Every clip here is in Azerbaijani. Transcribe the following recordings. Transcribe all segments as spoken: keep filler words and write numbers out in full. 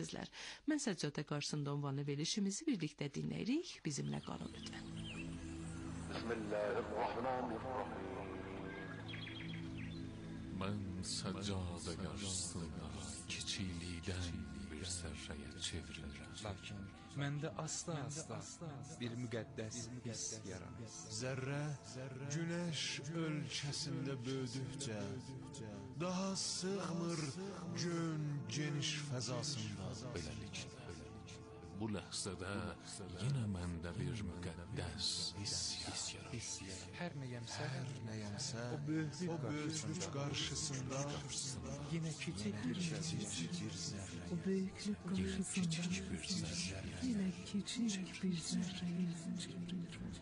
Mən Səccadə qarşısında ünvanlı verilişimizi birlikdə dinləyirik. Bizimlə qalın lütfən. Bismillahirrahmanirrahim. Mən Səccadə qarşısında kiçiklikdən bir sərrəyə çevrilirəm. Lakin məndə asla-asla bir müqəddəs hiss yaranır. Zərrə günəş ölkəsində böyüdükcə daha sığmır gön geniş fəzasında. Beləliklə, bu ləhzədə yenə məndə bir müqəddəs hiss yaranır. Hər nəyəmsə, Hər nəyəmsə o böyüklük o böyüklük qarşısında yenə kiçik bir zərrə. O büyüklük karşısında bir zərrə. yine küçük bir zerreyi çevrilir.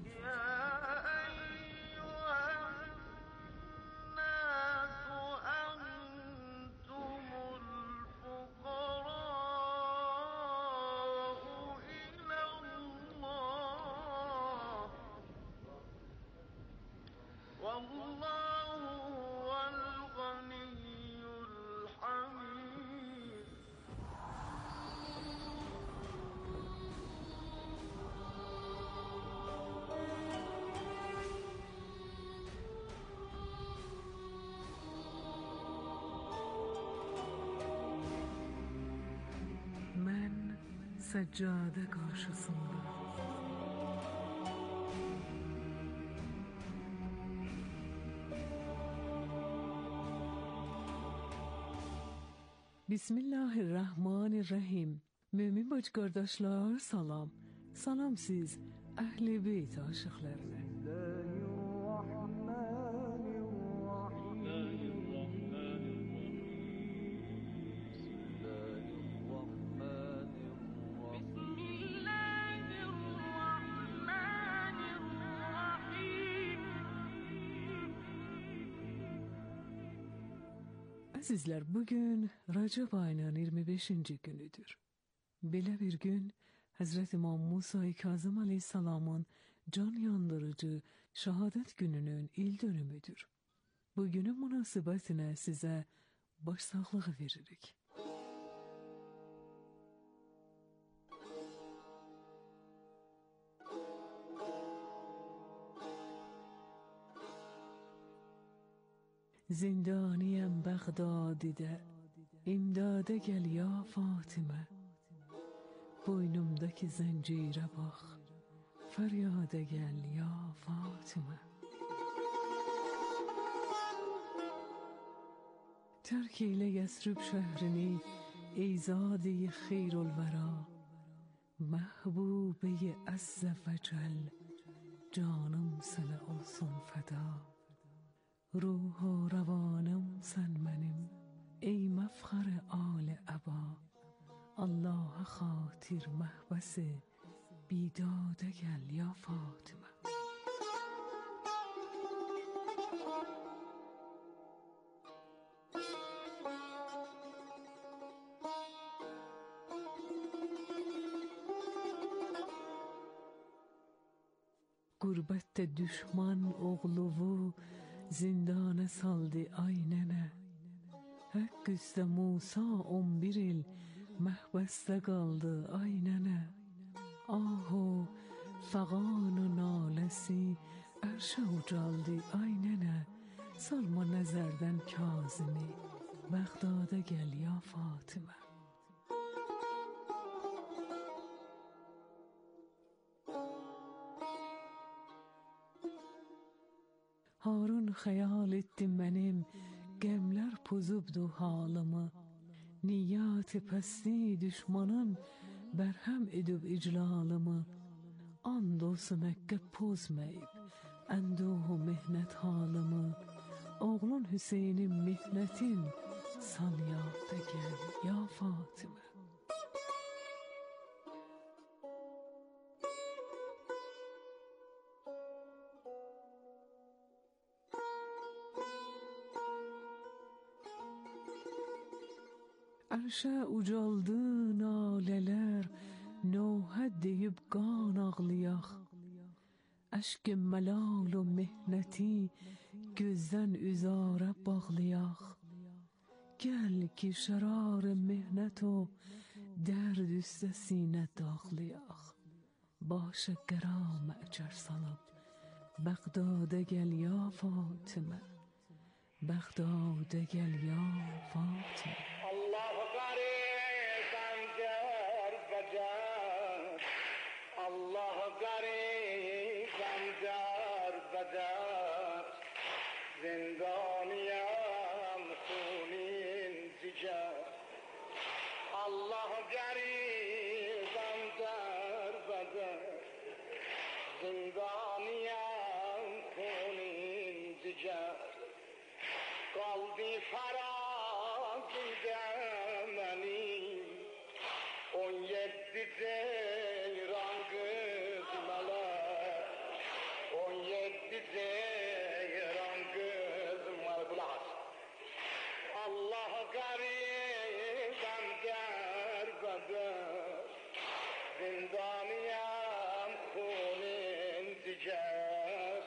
Ben seccade karşısında Bismillahirrahmanirrahim. Mümin baş kardeşler salam. Salam siz Əhl-i Beyt aşıqlarına. Azizler, bugün Racab ayının iyirmi beşinci günüdür. Belə bir gün Hazreti İmam Musa-i Kazım Aleyhisselam'ın can yandırıcı şehadet gününün il dönümüdür. Bu günün münasebetine size başsağlığı veririk. Zindaniyem Bağdadi'de, imdade gel ya Fatime. Boynumdaki zincire bak, feryade gel ya Fatime. Terk eyle Yesrib şehrini, ey zade-i Khairulvera. Mahbube-i Azze ve Cel, canım sana olsun feda. روح و روانم سن منیم ای مفخر آل ابا الله خاطر محبس بیداده گل یا فاطمه. Gurbette düşman oğlu zindana saldı aynene. Hak üstə Musa on bir il məhbəsdə qaldı aynene. Ahu fəqan naləsi ərşə ucaldı aynene. Salma nəzərdən Kazimi Bəğdada gəl ya Fatimə. Harun xəyal etdi mənim qəmlər pozubdu halımı. Niyyat-ı pəsti düşmanın bərhəm edib iclalımı. And olsun həqqə pozmayıb ənduh-u mehnət halımı. Oğlun Hüseynin mihnetin sal yadda gəl ya Fatimə. Ərşə ucaldı nalələr, nohəd deyib qan ağlayaq. Əşk-i məlal o mehnəti gözdən üzara bağlayaq. Gəl ki şərar mehnət o درد üstə sinə dağlayaq. Başa qəram əçər salıb, Bəğdadə gəl ya Fatimə, Bəğdadə gəl ya Fatimə. Allah garib əmcar bəcar, Allah garib əmcar bəcar, zindaniyam xunin cigar. Allah garib əmcar bəcar, zindaniyam xunin cigar. Qaldı fəraq məni, on yeddi ceyran qız mələr, on yeddi ceyran qız mələr. Qulaq as. Allah qaribəm dərbədər, zindaniyəm xunin digər,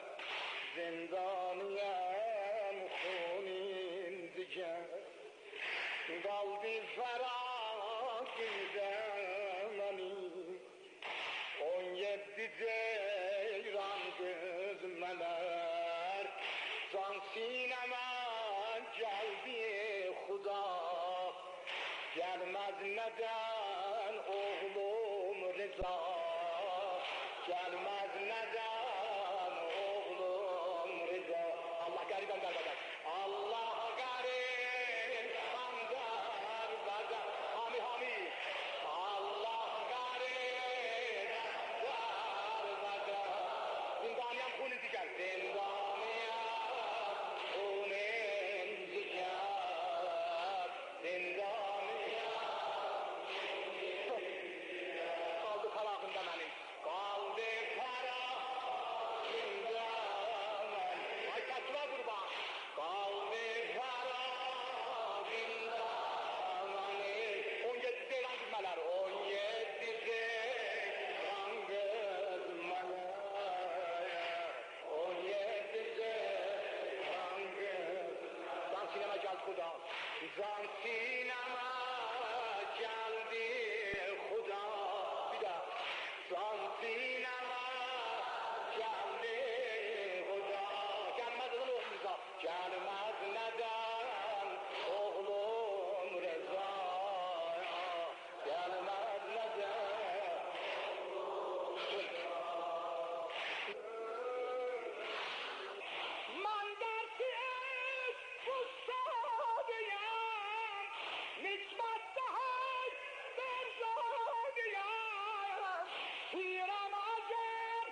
zindaniyəm xunin digər. Qaldı fəraq məni, on yeddi ceyran qız mələr. Can sinəmə gəldi xuda, gəlməz nədən oğlum Rıza, gəlməz nədən oğlum Rıza. Allah qəribəm dərbədər, Allah qəribəm dərbədər. Hami hami, Allah qəribəm dərbədər. Zindaniyəm xuni digər, zindaniyəm xunin digər, zindaniyəm qaldı fərağında mənim, qaldı fərağında mənim. Ay təsvə qurban, qaldı fərağında mənim. on yeddi ceyran qızmələr, on yeddi ceyran qızmələr, on yeddi ceyran qız. Can sinəmə gəldi xuda, can sinəmə gəldi xuda. Bir də can sinəmə gəldi xuda. Gəlməz nədən oğlum Rıza, gəlməz nədən oğlum Rıza, gəlməz nədən oğlum Rıza. Mən dersiz ustadıyam, nisbette hay berzadıyam. Piramazem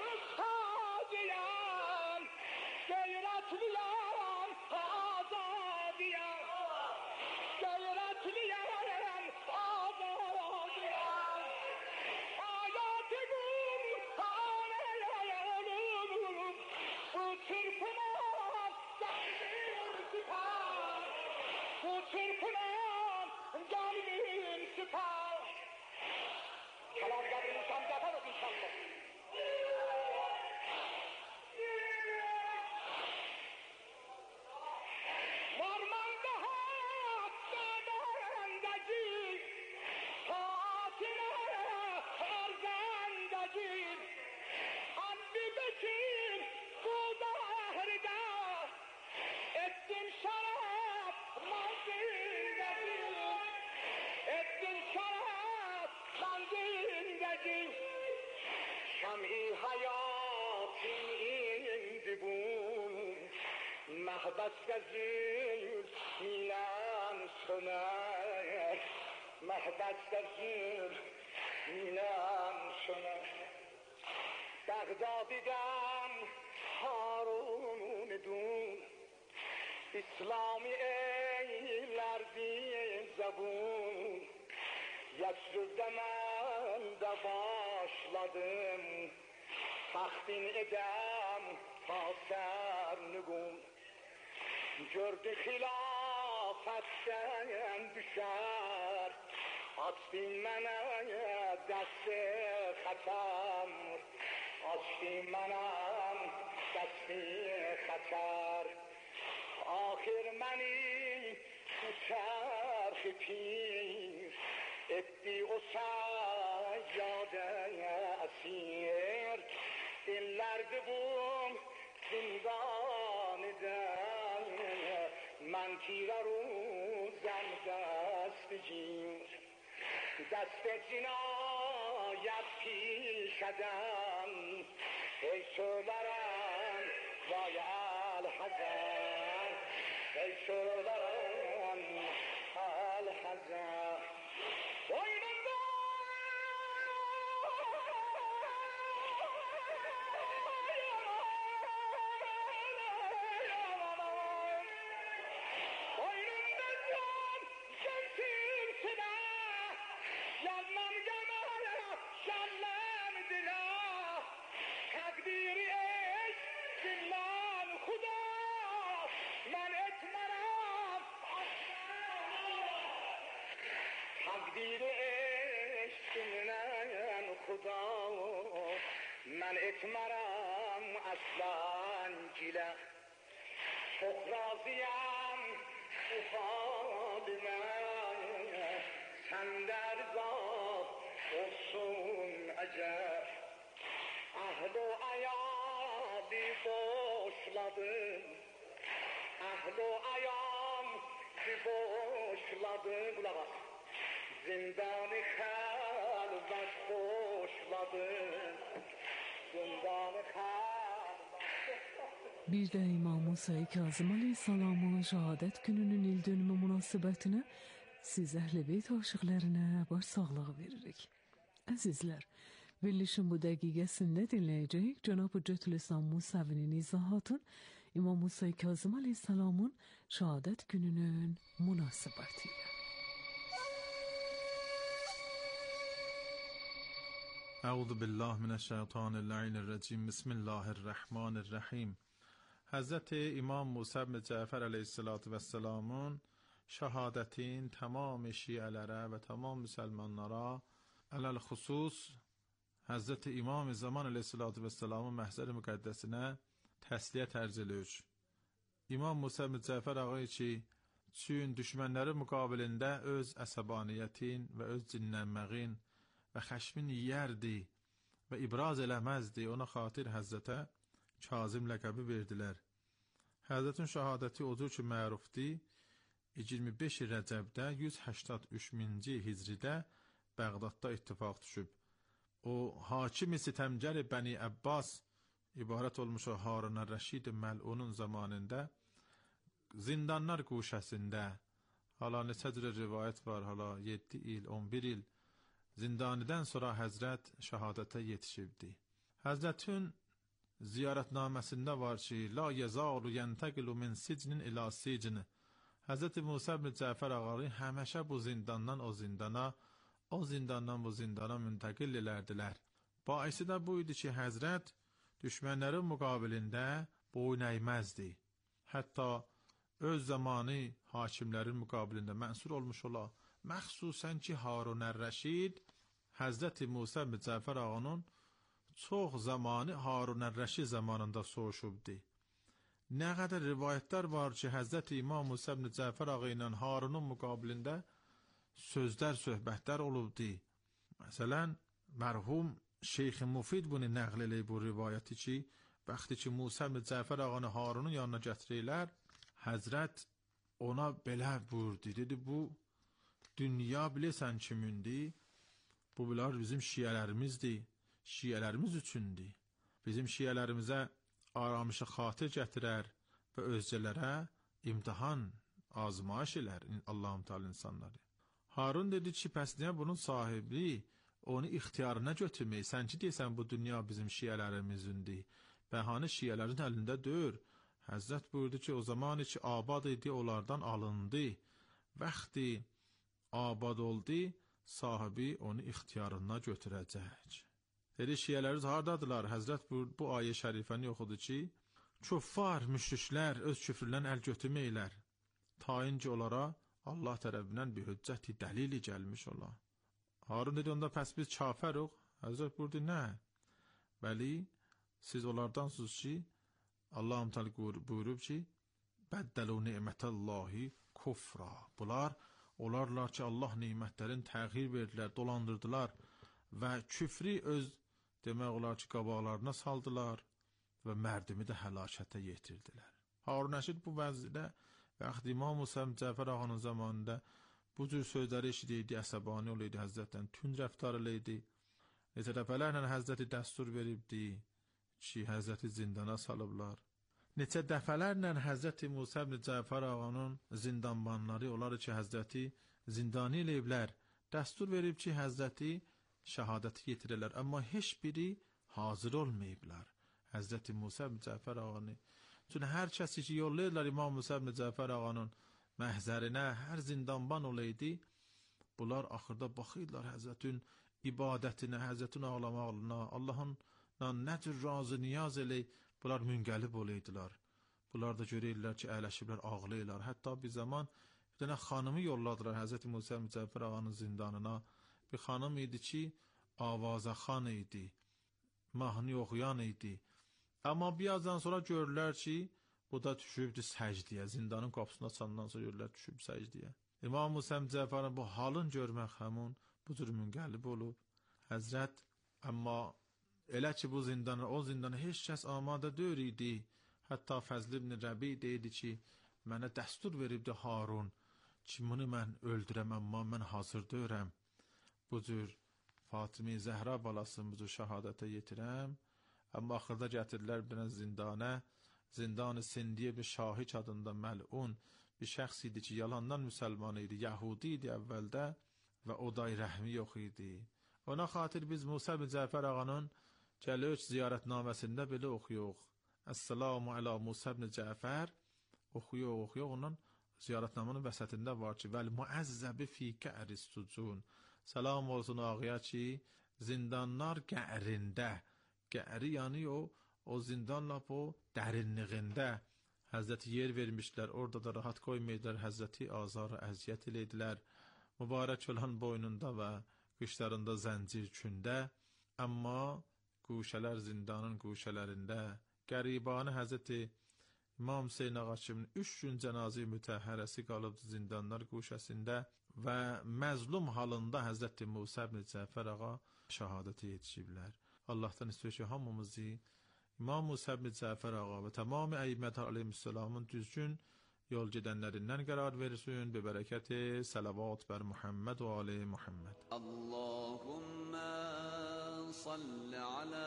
ustadıyam, gayretliyam azadıyam, gayretliyam azadıyam. Hayatımın haneyim, bu çırpınan gönlüm süper, bu çırpınan gönlüm süper. Kalan gönlüm sen yaparız inşallah. Varmanda hatta bendeki, taatine erzendeki, Hamdi Bekir bu dahrida, ettin şarap manzildeki, ettin şarap manzildeki. Şam-i hayatın indi bu, mehbes gözül minem söner, mehbes gözül minem söner. Bağdadi'den Harun idun, İslami eylerdi zabun. Yesrib'de mən də başladım, taxtin edəm ta sərnüqum. Gördü xilafətdən düşər, açdın mənə dəsti xətəm, açdın mənə dəsti xətər. Ahir məni bu çərxi pir etdi o sayyade asir dillerdi bu zindaniden من تیر روزم دست گیر دست جنایت پیشدم ای شولرم وای الحزن ای شولرم الحزن وای تقدیر عشق من خدا من اتمرم اصلا گیله فقرازیم افاد من سندر زاد اصون عجب اهل و عیادی boşladım اهل و عیام boşladım kulak as zindan-ı halvet boşladım zindan-ı Bir de İmam Musa Kazım Aleyhisselam'ın şehadet gününün il dönümü münasebetine siz Ehl-i Beyt aşıklarına başsağlığı veririk. Azizler, verilişin bu dəqiqəsində dinləyəcəyik Cenab-ı Hüccətül-İslam Musavinin izahatın İmam Musa Kazım Aleyhisselam'ın şehadet gününün münasebetiyle. اعوذ بالله من الشیطان اللعین الرجیم بسم الله الرحمن الرحیم. حضرت امام موسی بن جعفر علیه السلام şehadetin tamam şialere ve tamam Müslümanlara alel husus Hazreti İmam-ı Zaman aleyhissalatu vesselamın məhzər-i müqəddəsinə təsliyyət ərz edilir. İmam Musa ibn Cəfər ağa ki, çün düşmənləri müqabilində öz əsəbaniyyətin və öz cinlənməğin və xəşmin yiyərdi və ibraz eləməzdi. Ona xatir Həzrətə Kazım ləqəbi verdilər. Həzrətin şəhadəti odur ki, mərufdir. iyirmi beş Rəcəbdə yüz səksən üçüncü Hicridə Bəğdadda ittifaq düşüb. O, hakim-i sitəmgər Bəni Əbbas ibarət olmuş o Harun Rəşid Məlunun zamanında zindanlar quşəsində hala neçə cürə rivayət var, hala yeddi il, on bir il zindanidən sonra Həzrət şəhadətə yetişibdi. Həzrətin ziyarətnaməsində var ki, la yezalu yentəqilu min sicnin ila sicni. Həzrəti Musa ibn Cəfər ağaları həməşə bu zindandan o zindana, o zindandan bu zindana müntəqil elərdilər. Baisi də bu idi ki, Həzrət düşmənlərin müqabilində boyun əyməzdi. Hətta öz zamanı hakimlərin müqabilində mənsur olmuş ola, məxsusən ki, Harun Rəşid Həzrəti Musa ibn Cəfər ağanın çox zamanı Harun Rəşid zamanında soğuşubdi. Nə qədər rivayətlər var ki, Həzrəti İmam Musa ibn Cəfər ağa ilə Harunun müqabilində sözlər, söhbətlər olubdi. Məsələn, mərhum Şeyx Mufid bunu nəql eləyib bu rivayəti ki, bəxti ki, Musa ibn Cəfər ağanı Harunun yanına gətirirlər, Həzrət ona belə buyurdu, dedi, bu dünya bilirsən kimindir? Bu bunlar bizim şiyələrimizdir, şiyələrimiz üçündür. Bizim şiyələrimizə aramışı xatir gətirər və özcələrə imtihan, azmaş elər Allah-u Teala insanları. Harun dedi ki, pəs niyə bunun sahibi onu ixtiyarına götürmək? Sən ki, deyəsən, bu dünya bizim şiyələrimizdir. Bəhanə şiyələrin əlində döyür. Həzrət buyurdu ki, o zaman ki, abad idi, onlardan alındı. Vaxtı abad oldu, sahibi onu ixtiyarına götürəcək. Dedi, şiyələrimiz hardadılar? Həzrət buyurdu, bu ayə şərifəni oxudu ki, küffar, müşriklər öz küfründən əl götürməklər. Tayinci onlara Allah tərəfindən bir hüccəti dəlili gəlmiş ola. Harun dedi, onda pəs biz kafəruq. Həzrət buyurdu, nə? Bəli, siz onlardansınız ki, Allah-u Teala buyurub ki, bəddəlu ni'mətəllahi kufra. Bunlar olarlar ki, Allah nimətlərin təğyir verdilər, dolandırdılar və küfri öz demək olar ki, qabaqlarına saldılar və mərdimi də həlakətə yetirdilər. Harun Rəşid bu vəzdə vaxtı İmam Musa ibn Cəfər ağanın zamanında bu cür sözləri eşidirdi, əsəbani olaydı, Həzrətdən tünd rəftar eləydi. Necə dəfələrlə Həzrəti dəstur veribdi ki, Həzrəti zindana salıblar. Neçə dəfələrlə Həzrəti Musa ibn Cəfər ağanın zindanbanları olar ki, Həzrəti zindani eləyiblər. Dəstur verib ki, Həzrəti şəhadəti yetirilər, amma heç biri hazır olmayıblar. Həzrəti Musa ibn Cəfər ağanı. Çünki hər kəsi ki, yollayırlar İmam Musa ibn Cəfər ağanın məhzərinə, hər zindanban olaydı, bunlar axırda baxırlar Həzrətin ibadətinə, Həzrətin ağlamağına, Allahın nə cür razı niyaz eləyir, bunlar müngəlib olaydılar. Bunlar da görürlər ki, əyləşiblər, ağlayırlar. Hətta bir zaman bir dənə xanımı yolladılar Həzrəti Musa ibn Cəfər ağanın zindanına. Bir xanım idi ki, avazaxan idi, mahnı oxuyan idi. Amma birazdan sonra görürlər ki, bu da düşübdü səcdiyə. Zindanın qapısına açandan sonra görürlər düşüb səcdiyə. İmam Musa ibn Cəfərin bu halın görmək həmun bu cür müngəlib olub. Həzrət, amma elə ki, bu zindana, o zindana heç kəs amadə deyil idi. Hətta Fəzl ibn Rəbi deyildi ki, mənə dəstur veribdi Harun ki, bunu mən öldürəm, amma mən hazır deyirəm. Bu cür Fatimi Zəhra balasını bu cür şəhadətə yetirəm. Amma axırda gətirdilər bir zindana, zindan-ı Sindiyə bir Şahik adında məlun bir şəxs idi ki, yalandan müsəlman idi, Yahudi idi əvvəldə və o da rəhmi yox idi. Ona xatir biz Musa ibn Cəfər ağanın Gəlöç ziyarətnaməsində belə oxuyuq. Əssalamu əla Musa ibn Cəfər oxuyuq, oxuyuq. Onun ziyarətnamanın vəsətində var ki, vəl muəzzəbi fi kəristucun. Salam olsun ağaya ki, zindanlar qərində. Qəri yani o, o zindanla o dərinliğində. Həzrəti yer vermişlər, orada da rahat qoymaydılar, Həzrəti azar əziyyət elədilər. Mübarək olan boynunda və qışlarında zəncir kündə. Amma quşələr zindanın quşələrində. Qəribanı Həzrəti İmam Hüseyin ağa kimin üç gün cənazə mütəhhərəsi qalıbdı zindanlar quşəsində və məzlum halında Həzrəti Musa ibn Cəfər ağa şəhadətə yetişiblər. Allah'tan istiyor ki, hamımızı İmam Musa ibn Cəfər ağa və tamamı əyyimətə aleyhisselamın düzgün yol gedənlərindən qərar versin. Bi bərəkəti salavat bər Muhammed və ali Muhammed. Allahümme salli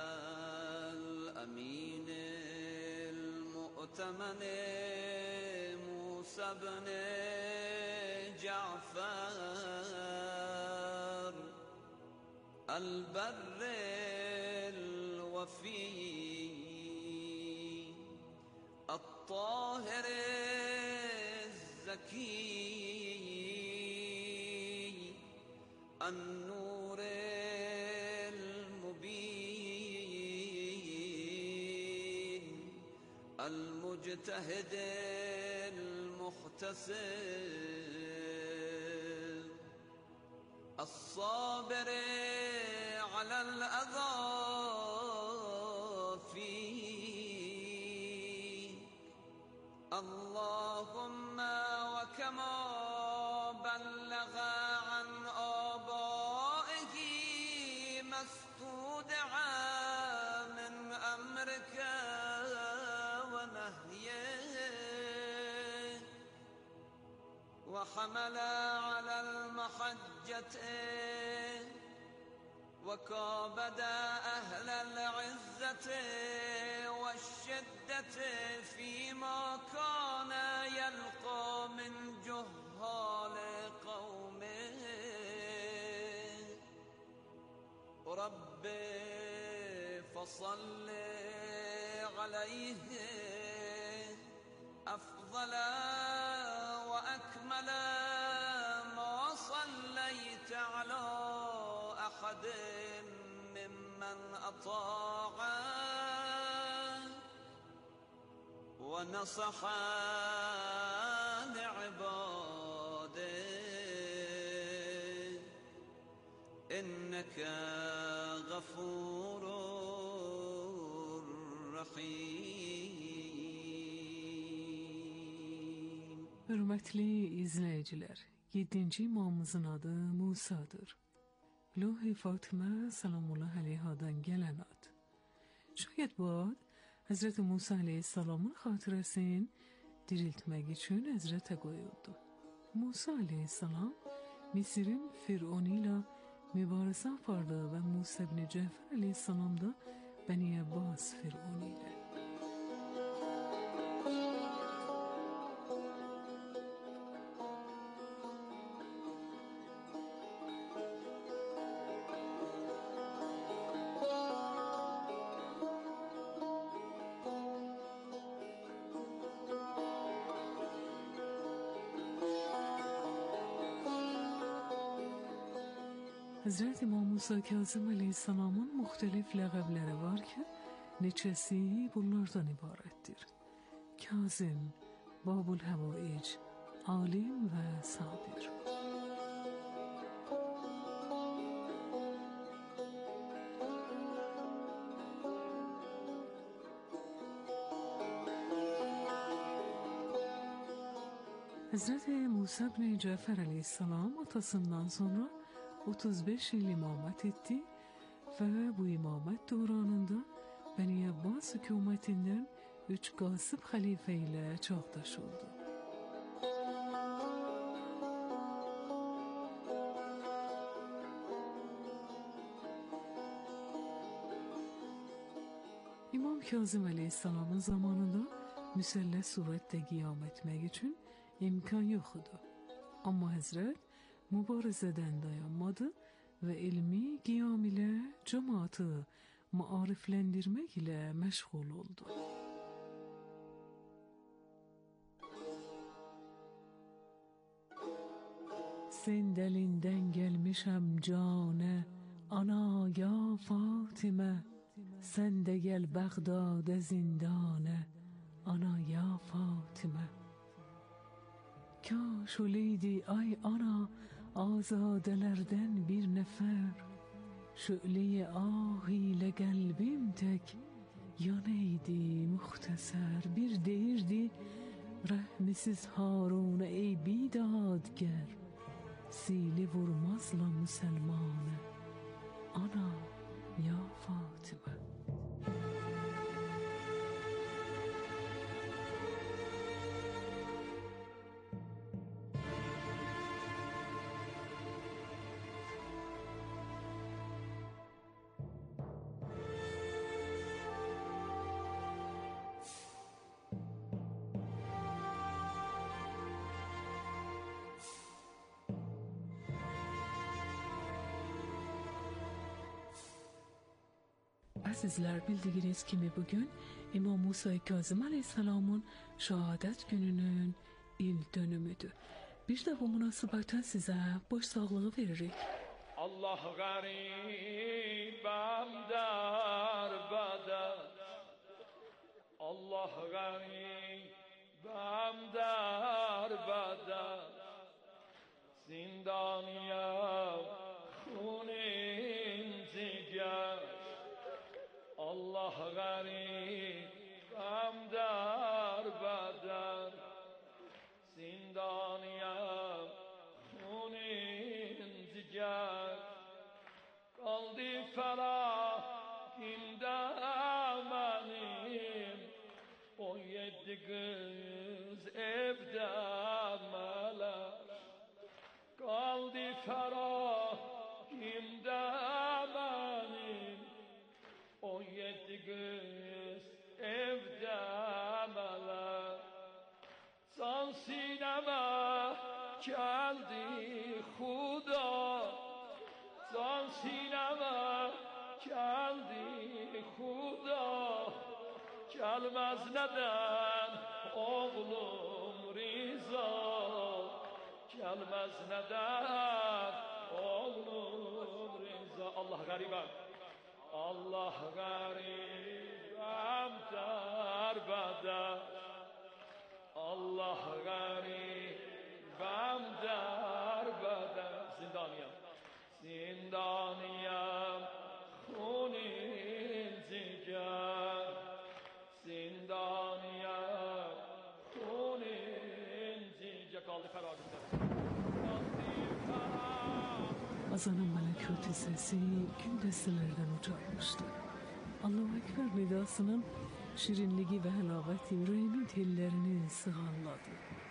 aləl-əminil mu'teməni Musa ibn Cəfər el-berril vəfi الطاهر الزكي النور المبين المجتهد المحتسب الصابر على الأذى اللهم وكما بلغ عن آبائه ما استودع من أمرك ونهيه وحمل على المحجة وكابد أهل العزة والشدة فيما كان يلقى من جهال قومه رب فصل عليه أفضل وأكمل ما صليت على أحد ممن أطاع ونصح لعباده إنك غفور رحيم. Hörmətli izləyicilər, Yedinci imamımızın adı Musa'dır. Loh-i Fatıma salamullahi aleyhadan gelen ad. Şayet bu ad Hazreti Musa aleyhisselamın hatırasını diriltmek için Hazret'e koyuldu. Musa aleyhisselam Mısır'ın Firavun'uyla mübarese apardı ve Musa ibn Cafer aleyhisselam da Beni Abbas Firavun'uyla. Hazreti İmam Musa Kazım Aleyhisselam'ın muhtelif laqabları var ki, neçesi bunlardan ibarettir. Kazım, Babul Havaic, Alim ve Sabir. Hazreti Musa ibn Cafer Aleyhisselam atasından sonra otuz beş yıl imamet etti ve bu imamet dövründe Beni Abbas hükümetinden üç gasip halife ile çağdaş oldu. İmam Kazım Aleyhisselam'ın zamanında müselles surette kıyam etmek için imkan yoktu. Ama Hazret mübarezeden dayanmadı ve ilmi kıyam ile cemaatı maariflendirmek ile meşgul oldu. Sen delinden gelmişem cane, ana ya Fatime, sen de gel Bağdad'a zindane, ana ya Fatime. Kaş oleydi ay ana, azadelerden bir nefer, şöyle ah ile kalbim tek, yaneydi muhteser, bir değirdi rahmisiz Harun'a ey bidadger, sili vurmazla Müselmanı, ana ya Fatime. Sizler bildiğiniz gibi bugün İmam Musa Kazım Aleyhisselam'ın şehadet gününün il dönümüdür. Bir de bu münasebeten size boş sağlığı veririk. Allah garibam dar badar, Allah garibam dar badar, zindaniya khunin zigar. Allah garibam dar badar, zindaniyam khunin zigar. Kaldı ferahimde benim, on yedi kız evde melek. Kaldı ferahimde benim, on yedi kız evde melek. Can sineme geldi Huda, can sineme geldi Huda. Gelmez neden oğlum Riza, gelmez neden oğlum Riza. Allah gariban, Allah garibam dar badar, Allah garibam dar badar. Zindaniyam, zindaniyam khunin zigar, zindaniyam khunin zigar. Kaldı feragimde. Ozanın melekut sesi gün destelerden uçarmıştı. Allahu Ekber nidasının şirinliği ve helaveti yüreğimin tellerini sığalladı.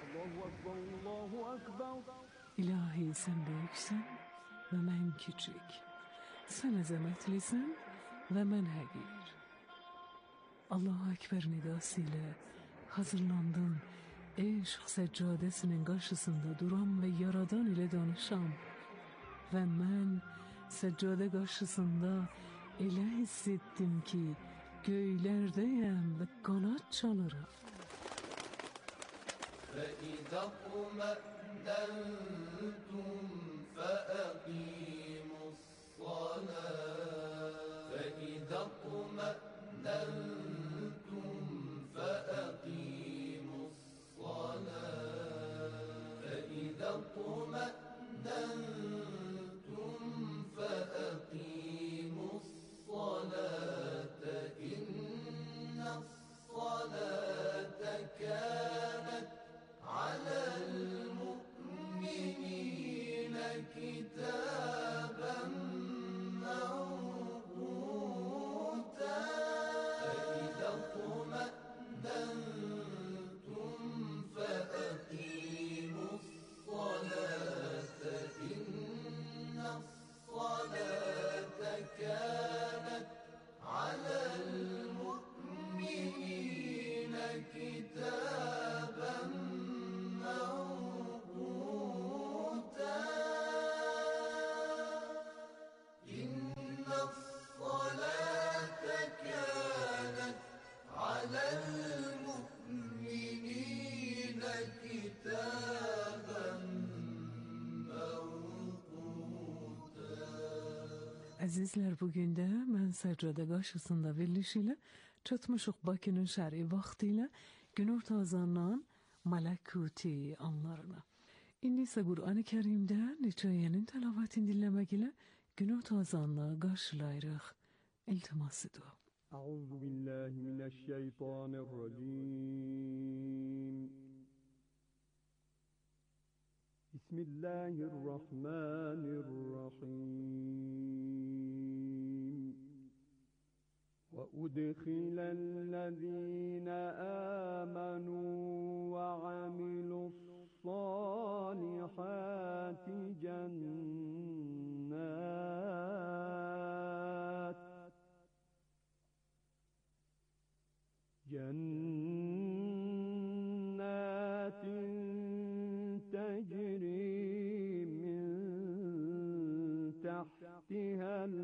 İlahi sen büyüksen ve ben küçük. Sen azametlisin ve ben hakir. Allahu Ekber nidasıyla hazırlandım. Eşk seccadesinin karşısında duran ve yaradan ile danışan. Ve ben seccade karşısında öyle hissettim ki göylerdeyim ve kanat çalırım. فَإِذَا اطْمَأْنَنْتُمْ فَأَقِيمُوا الصَّلَاةَ فَإِذَا اطْمَأْنَنْتُمْ فَأَقِيمُوا الصَّلَاةَ فَإِذَا اطْمَأْنَنْتُمْ فَأَقِيمُوا الصَّلَاةَ إِنَّ الصَّلَاةَ كَانَتْ على المؤمنين كتابا موقوتا فإذا اطمأننتم فأقيموا الصلاة إن الصلاة كانت على المؤمنين كتابا Azizler, bugün de mən səccədə qarşısında verilişiyle çatmışıq Bakının şəri vaxtiyle günorta azandan malakuti anlarına. İndi ise Kur'an-ı Kerim'de Neçaye'nin telavatini dinlemek ile günorta azanla karşılayırıq. İltiması dua. Euzu billahi mineşşeytanirracim. Bismillahirrahmanirrahim. Ve udkhilellezîne âmenû ve amilussâlihâti cennât Cennetin tecri min tahtihal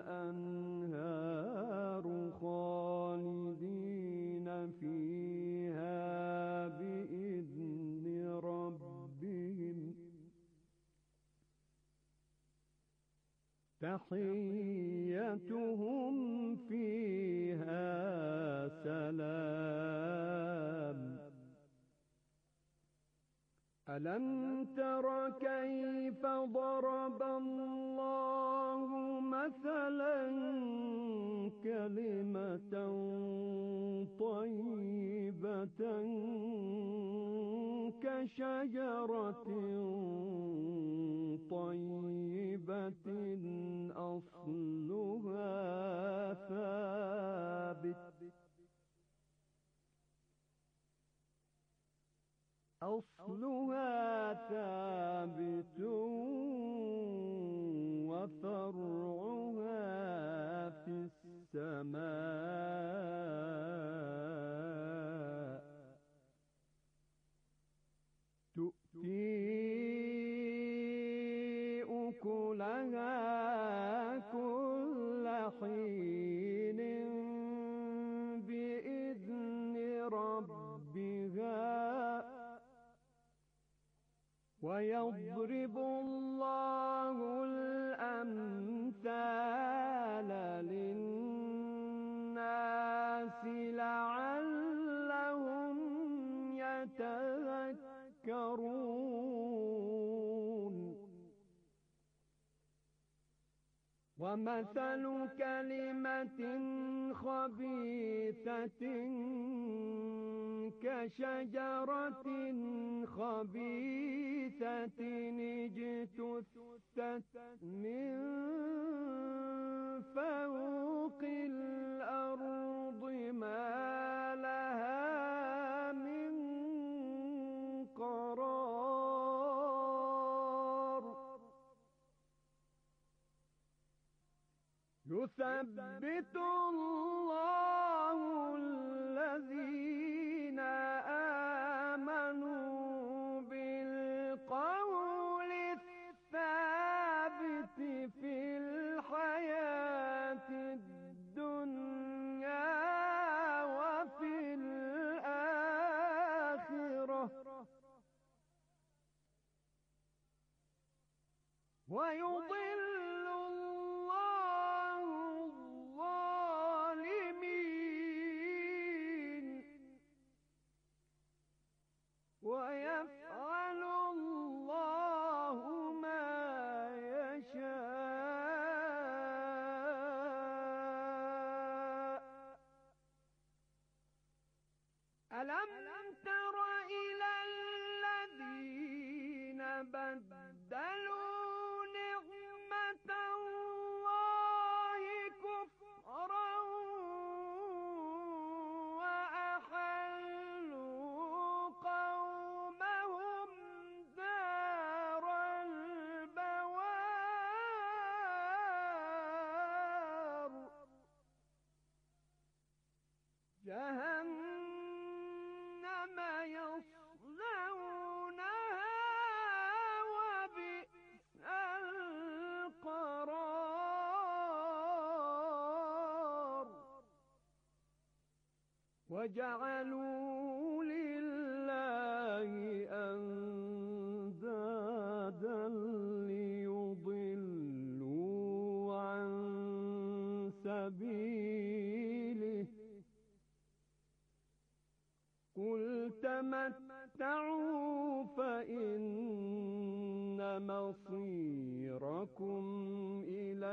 enhâru khâlidîne fîhâ biizni rabbihim tahiyyatuhum fîhâ selam. ألم تر كيف ضرب الله مثلا كلمة طيبة كشجرة طيبة أصلها ثابت أصلها ثابت وفرعها في السماء تؤتي أكلها كل حين بإذن ربها ويضرب الله الأمثال للناس لعلهم يتذكرون ومثل كلمة خبيثة كشجرة خبيثة اجتثت من فوق الأرض ما لها من قرار يثبت الله الذين آمنوا بالقول الثابت في الحياة الدنيا وفي الآخرة ويضل الله الظالمين ويفعل الله ما يشاء ألم تر إلى الذين بدلوا نعمة الله كفرا وأحلوا قومهم دار البوار جهنم يصلونها وبئس القرار وجعلوا لله أندادا ليضلوا عن سبيله قل تمتعوا فإن مصيركم إلى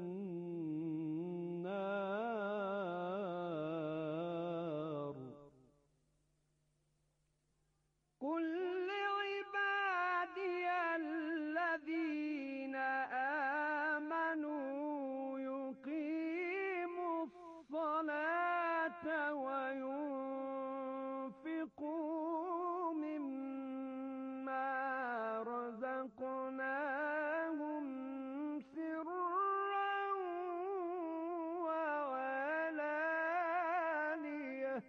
النار قل لعبادي الذين آمنوا يقيموا الصلاة وينفقوا مما رزقناهم سرا وعلانية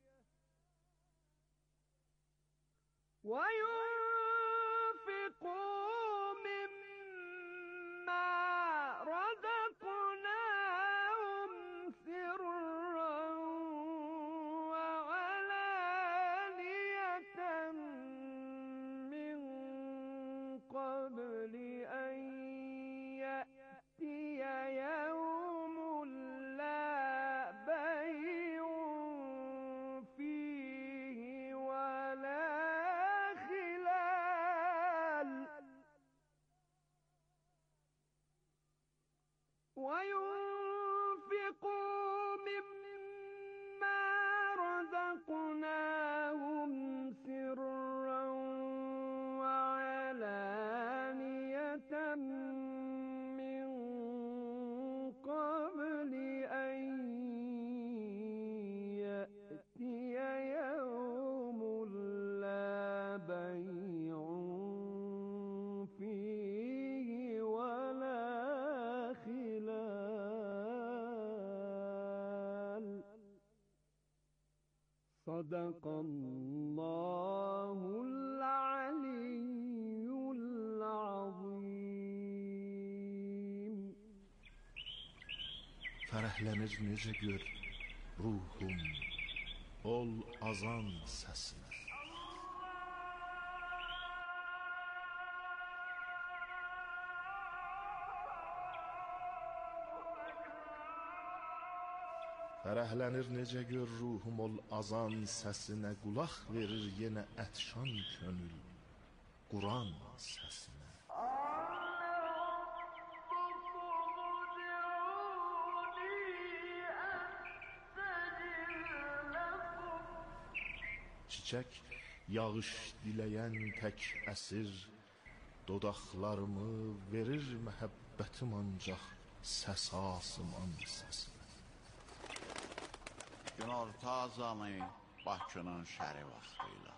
وينفقوا مما رزقناهم سرا وعلانية من قبل أن يأتي يوم لا بيع فيه ولا خلال وينفقوا مما رزقناهم سرا وعلانية من قبل أن يأتي يوم لا بيع فيه ولا خلال صدق الله العلي العظيم. Fərəhlənir necə gör ruhum ol azan səsinə. Fərəhlənir necə gör ruhum ol azan səsinə, qulaq verir yenə ətşan könül Quran səsinə. Çiçək yağış diləyən tək əsir, dodaqlarımı verir məhəbbətim ancaq səs asıman səsinə. Günorta azanı Bakının şəri vaxtıyla.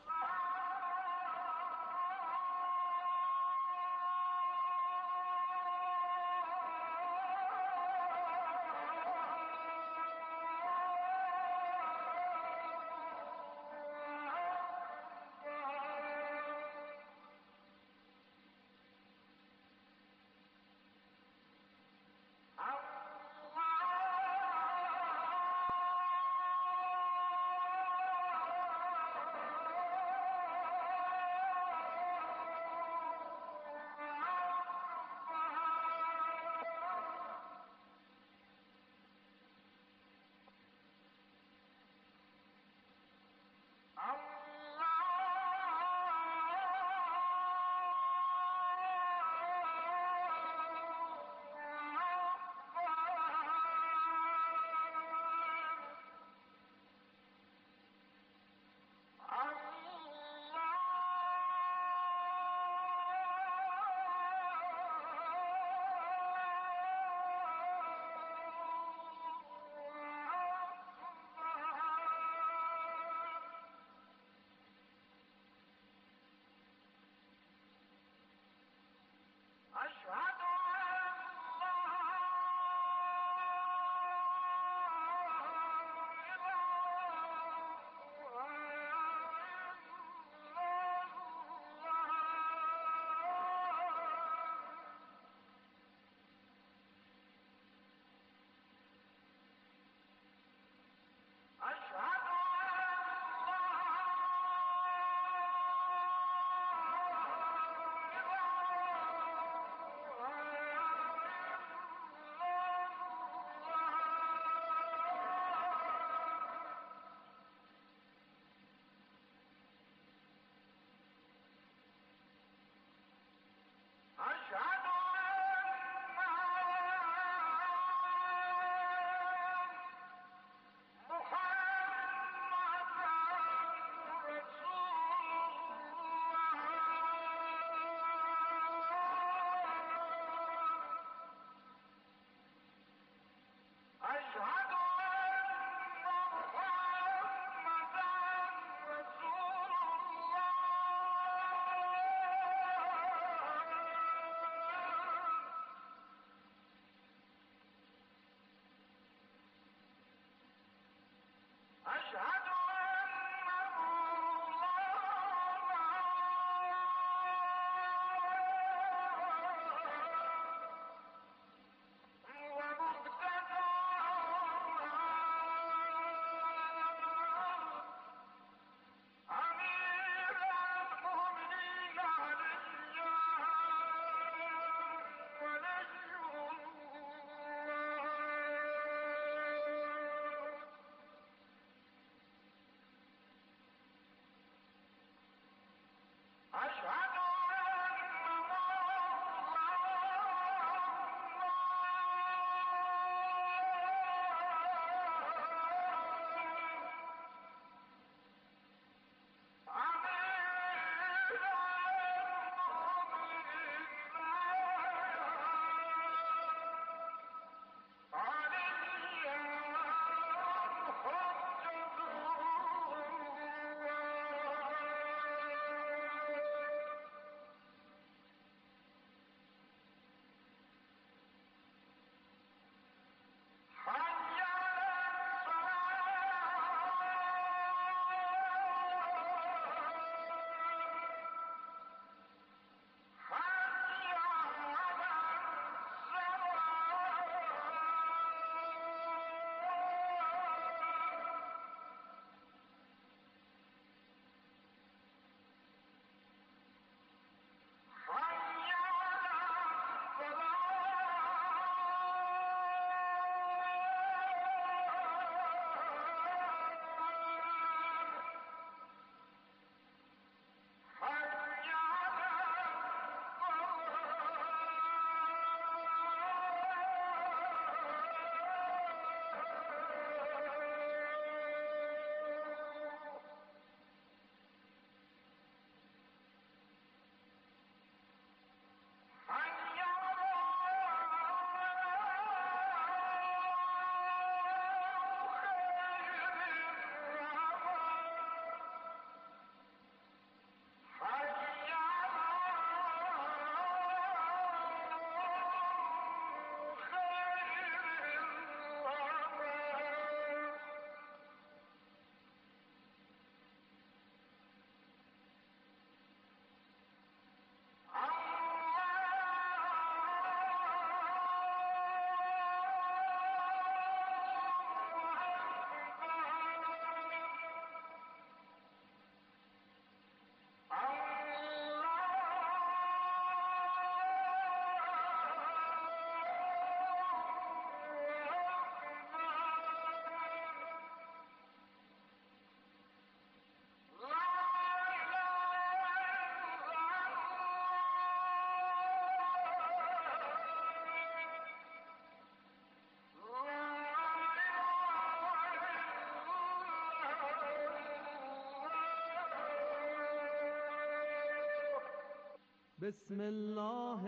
بسم الله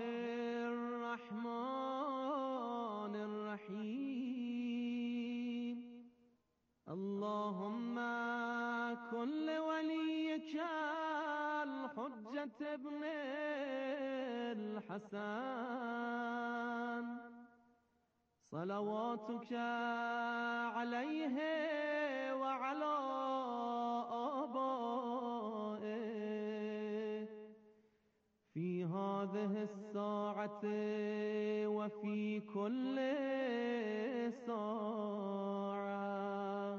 الرحمن الرحيم اللهم كن لوليك الحجة ابن الحسن صلواتك عليه وعلى آبائه في هذه الساعة وفي كل ساعة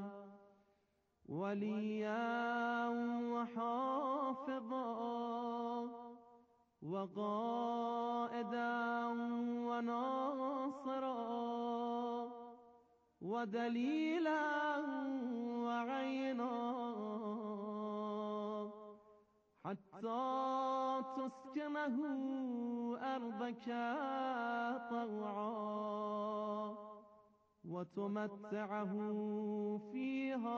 وليا وحافظا وقائدا وناصرا ودليلا وعينا حتى تسكنه أرضك طوعا وتمتعه فيها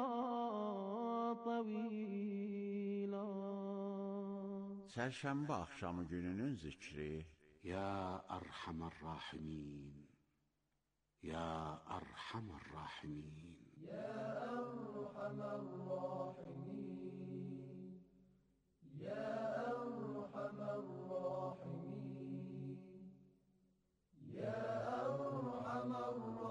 طويلا. Çərşənbə axşamı gününün zikri. Ya Erhamer Rahimin, Ya Erhamer Rahimin, Ya Erhamer Rahimin, Ya Erhamer Rahimin, Ya Erhamer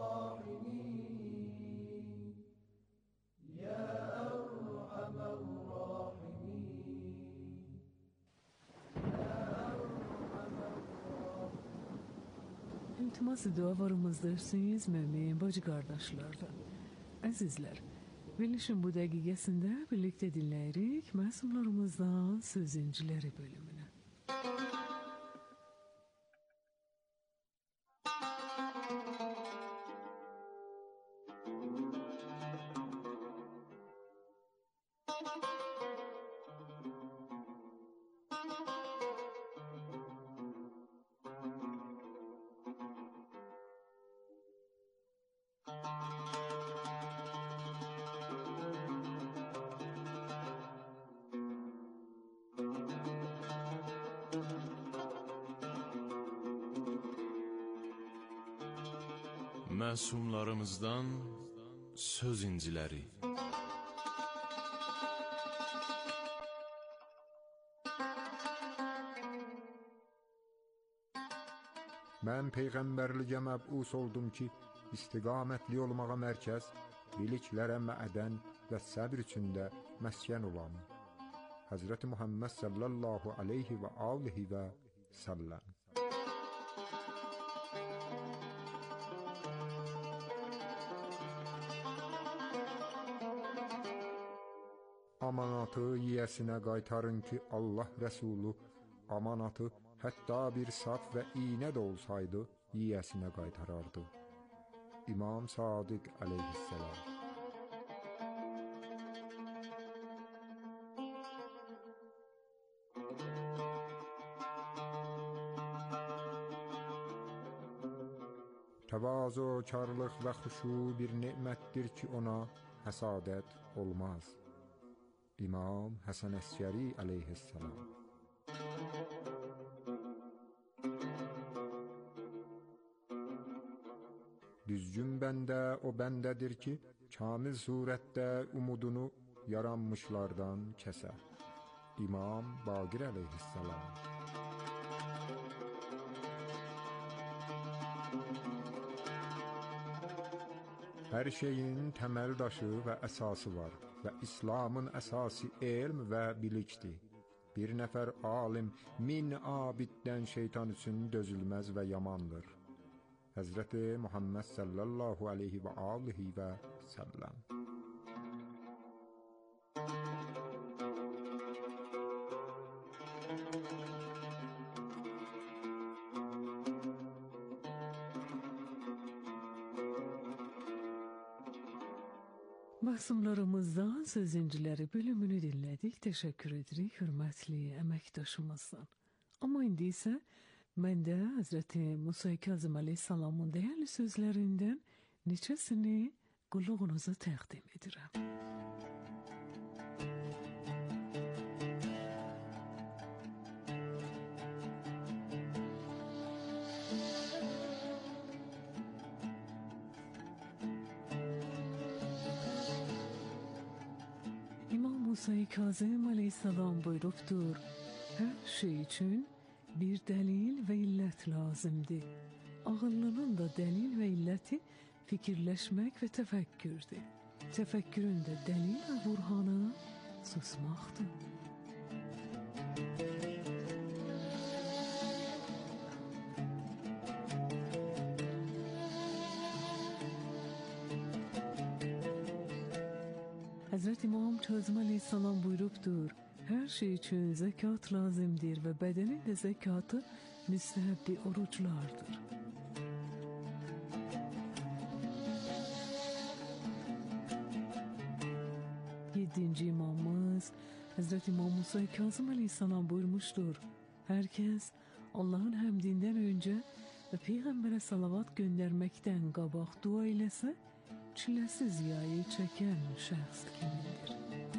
Rahimin, Ya Erhamer Rahimin, İltimas dualarımızdarsınız mümin bacı kardeşlerden. Azizler, verilişin bu dakikasında birlikte dinleyerek masumlarımızdan sözüncüleri bölümünü. Məsumlarımızdan söz inciləri. Mən peyğəmbərliyə məbus oldum ki, istiqamətli olmağa mərkəz, biliklərə məədən və səbr içində məskən olam. Həzrəti Muhammed sallallahu aleyhi və alihi və səlləm. Amanatı yiyəsinə qaytarın ki, Allah Rəsulu amanatı hətta bir saf və iynə də olsaydı, yiyəsinə qaytarardı. İmam Sadiq aleyhisselam. Təvazu, karlıq və xuşu bir nemətdir ki, ona həsadət olmaz. İmam Həsən Əskəri aleyhisselam. Düzgün bəndə o bəndədir ki, kamil surətdə umudunu yaranmışlardan kəsər. İmam Baqir aleyhisselam. Hər şeyin təməl daşı və əsası var və İslamın əsası elm və bilikdir. Bir nəfər alim min abiddən şeytan üçün dözülməz və yamandır. Həzrəti Muhammed sallallahu aleyhi və alihi və səlləm. Masumlarımızdan sözüncüləri bölümünü dinlədik. Təşəkkür edirik hörmətli əməkdaşımızdan. Amma indi isə mən də Həzrəti Musa Kazım Aleyhisselamın dəyərli sözlərindən neçəsini qulluğunuza təqdim edirəm. Musa Kazım aleyhisselam buyurubdur, hər şey üçün bir dəlil və illət lazımdır. Ağıllının da dəlil və illəti fikirləşmək və təfəkkürdür. Təfəkkürün də dəlil və burhanı susmaqdır. Həzrət İmam Kazım aleyhisselam buyurubdur, hər şey üçün zəkat lazımdır və bədənin də zəkatı müstəhəbbi oruclardır. Yedinci imamımız Həzrət İmam Musa Kazım aleyhisselam buyurmuşdur, hər kəs Allahın həmdindən öncə və Peyğəmbərə salavat göndərməkdən qabaq dua eləsə, çiləsiz yayı çəkən şəxs kimidir.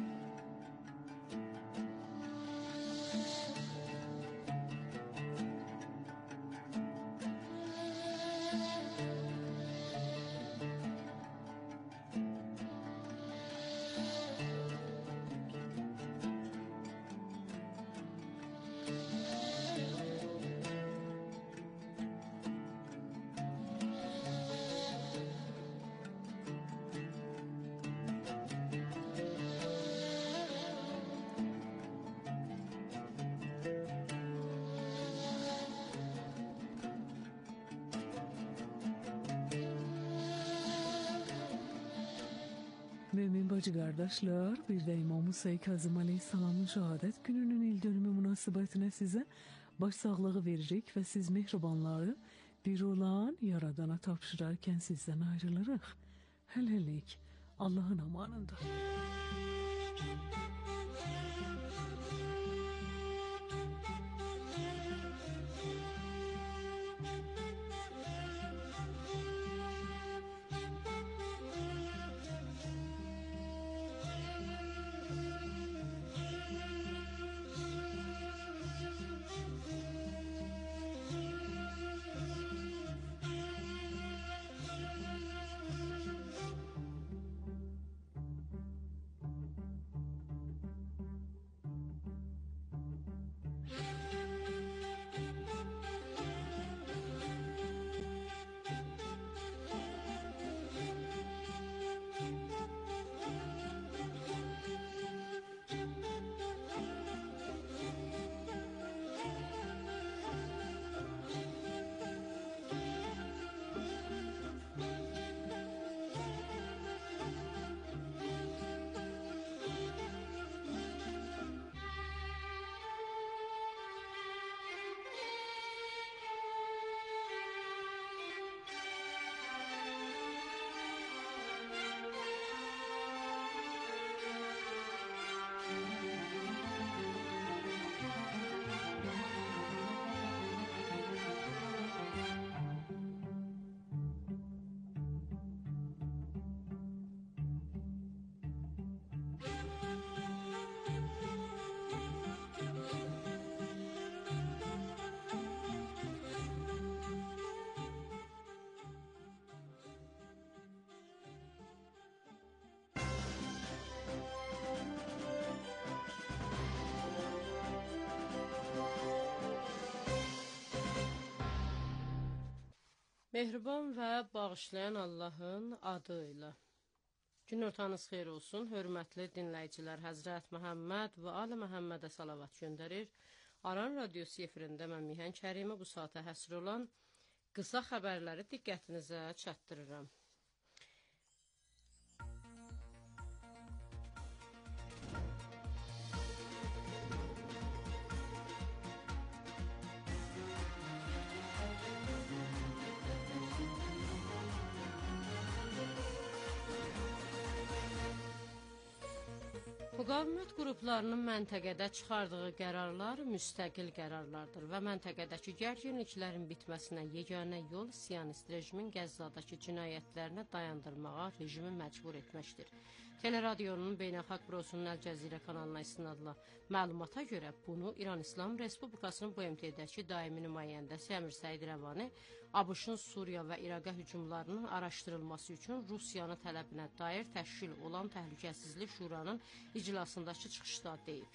Mümin bacı qardaşlar, bir də İmam Musa Kazım aleyhisselamın şəhadət gününün il dönümü münasibətinə sizə baş sağlığı veririk və siz mehribanları bir olan Yaradana tapşırarkən sizdən ayrılırıq. Hələlik Allahın amanında. Mehriban və bağışlayan Allahın adıyla. Gün ortanız xeyir olsun, hörmətli dinləyicilər. Həzrət Məhəmməd və Ali Məhəmmədə salavat göndərir. Aran radiosu efirində mən Mihan Kərimə bu saata həsr olan qısa xəbərləri diqqətinizə çatdırıram. Müqavimət qruplarının məntəqədə çıxardığı qərarlar müstəqil qərarlardır və məntəqədəki gərginliklərin bitməsinə yeganə yol siyonist rejimin Qəzzadakı cinayətlərini dayandırmağa rejimi məcbur etməkdir. Teleradionun Beynəlxalq Bürosunun Əl Cəzirə kanalına istinadla məlumata görə bunu İran İslam Respublikasının B M T-dəki daimi nümayəndəsi Əmir Səid Rəvani ABŞ-ın Suriya və İraqa hücumlarının araşdırılması üçün Rusiyanın tələbinə dair təşkil olan Təhlükəsizlik Şuranın iclasındakı çıxışda deyib.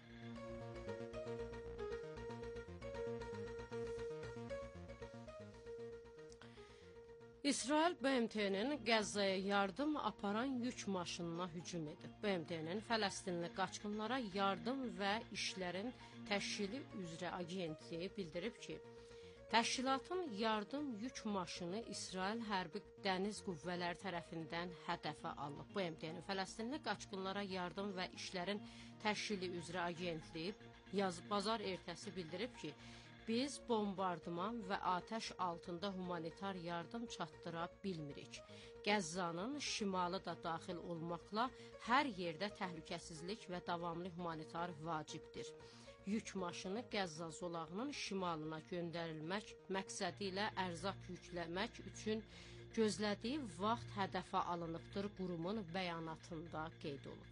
İsrail B M T-nin Qəzzaya yardım aparan yük maşınına hücum edib. B M T-nin Fələstinli qaçqınlara yardım və işlərin təşkili üzrə agentliyi bildirib ki, təşkilatın yardım yük maşını İsrail hərbi dəniz qüvvələri tərəfindən hədəfə alınıb. B M T-nin Fələstinli qaçqınlara yardım və işlərin təşkili üzrə agentliyi yaz bazar ertəsi bildirib ki, biz bombardıman və atəş altında humanitar yardım çatdıra bilmirik. Qəzzanın şimalı da daxil olmaqla hər yerdə təhlükəsizlik və davamlı humanitar vacibdir. Yük maşını Qəzza zolağının şimalına göndərilmək məqsədi ilə ərzaq yükləmək üçün gözlədiyi vaxt hədəfə alınıbdır, qurumun bəyanatında qeyd olunub.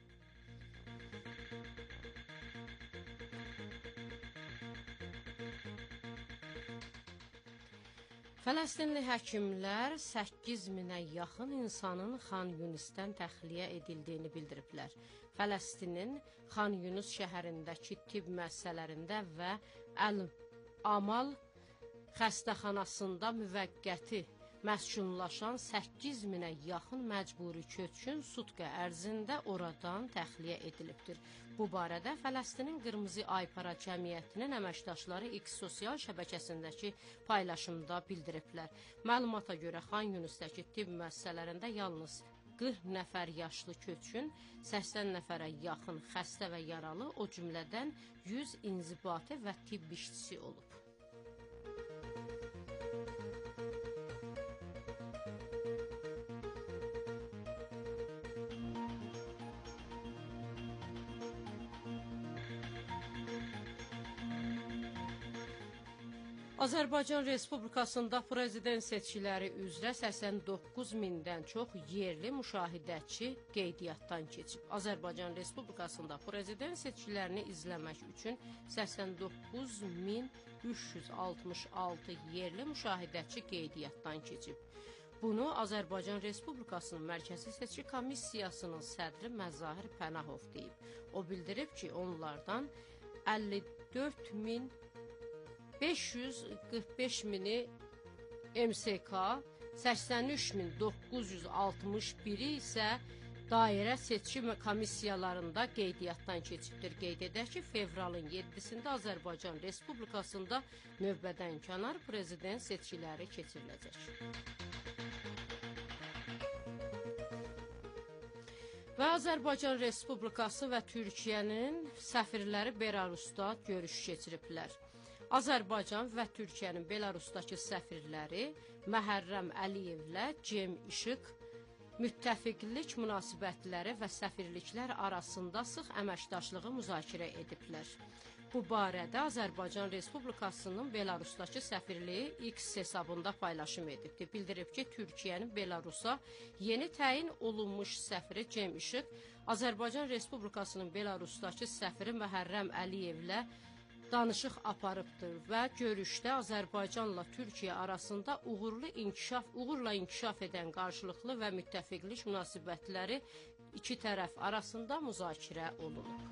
Fələstinli həkimlər səkkiz minə yaxın insanın Xan Yunisdən təxliyə edildiyini bildiriblər. Fələstinin Xan Yunis şəhərindəki tibb müəssisələrində və Əl-Amal xəstəxanasında müvəqqəti məskunlaşan səkkiz minə yaxın məcburi köçkün sutka ərzində oradan təxliyə edilibdir. Bu barədə Fələstinin Qırmızı Aypara Cəmiyyətinin əməkdaşları X sosial şəbəkəsindəki paylaşımda bildiriblər. Məlumata görə Xan Yunisdəki tibb müəssisələrində yalnız qırx nəfər yaşlı köçkün, səksən nəfərə yaxın xəstə və yaralı, o cümlədən yüz inzibati və tibb işçisi olub. Azərbaycan Respublikasında prezident seçkiləri üzrə səksən doqquz mindən çox yerli müşahidəçi qeydiyyatdan keçib. Azərbaycan Respublikasında prezident seçkilərini izləmək üçün səksən doqquz min üç yüz altmış altı yerli müşahidəçi qeydiyyatdan keçib. Bunu Azərbaycan Respublikasının Mərkəzi Seçki Komissiyasının sədri Məzahir Pənahov deyib. O bildirib ki, onlardan əlli dörd min beş yüz qırx beş mini M S K, səksən üç min doqquz yüz altmış biri isə dairə seçki komissiyalarında qeydiyyatdan keçibdir. Qeyd edək ki, fevralın yeddisində Azərbaycan Respublikasında növbədən kənar prezident seçkiləri keçiriləcək. Və Azərbaycan Respublikası və Türkiyənin səfirləri Belarusda görüş keçiriblər. Azərbaycan və Türkiyənin Belarusdakı səfirləri Məhərrəm Əliyevlə Cem İşıq müttəfiqlik münasibətləri və səfirliklər arasında sıx əməkdaşlığı müzakirə ediblər. Bu barədə Azərbaycan Respublikasının Belarusdakı səfirliyi X hesabında paylaşım edibdir. Bildirib ki, Türkiyənin Belarusa yeni təyin olunmuş səfiri Cem İşıq Azərbaycan Respublikasının Belarusdakı səfiri Məhərrəm Əliyevlə danışıq aparıbdır və görüşdə Azərbaycanla Türkiyə arasında uğurlu inkişaf, uğurla inkişaf edən qarşılıqlı və müttəfiqlik münasibətləri iki tərəf arasında müzakirə olunub.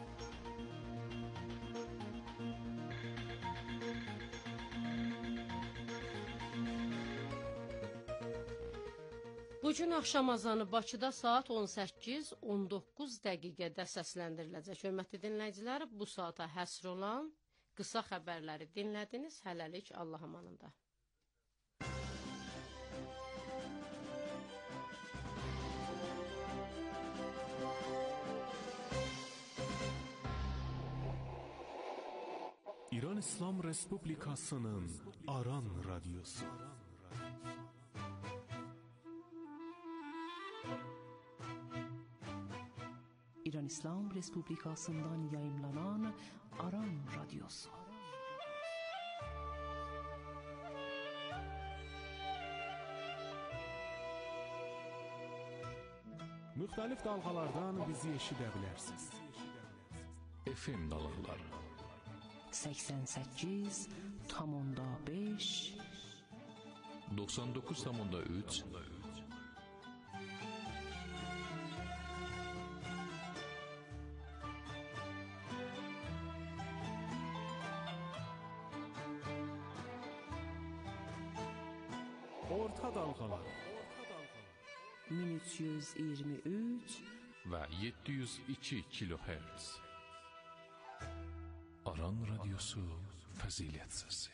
Bugün axşam azanı Bakıda saat on səkkiz on doqquz dəqiqədə səsləndiriləcək. Hörmətli dinləyicilər, bu saata həsr olan qısa xəbərləri dinlədiniz. Hələlik Allah amanında. İran İslam Respublikasının Aran Radyosu. İran İslam Respublikasından yayımlanan Aran Radyosu. Müxtəlif dalğalardan bizi eşidə bilərsiniz. F M dalğaları səksən səkkiz tam onda beş doxsan doqquz tam üç Orta dalğalar min üç yüz iyirmi üç və yeddi yüz iki kilohertz. Aran Radyosu Fəzilət Səsi.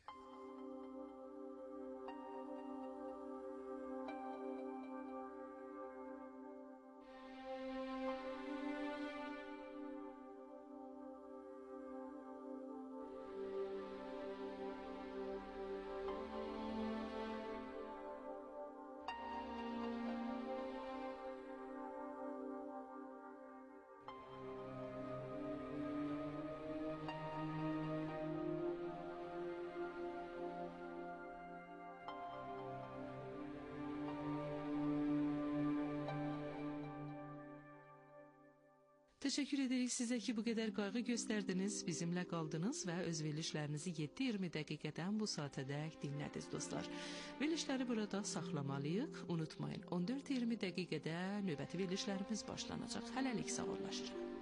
Teşekkür ederiz size ki bu kadar qayğı gösterdiniz, bizimle kaldınız ve öz verilişlerinizi yeddi iyirmi dəqiqədən bu saate dək dinlədiniz dostlar. Verilişləri burada saxlamalıyıq. Unutmayın, on dörd iyirmi dəqiqədə növbəti verilişlərimiz başlanacaq. Hələlik sağollaşırıq.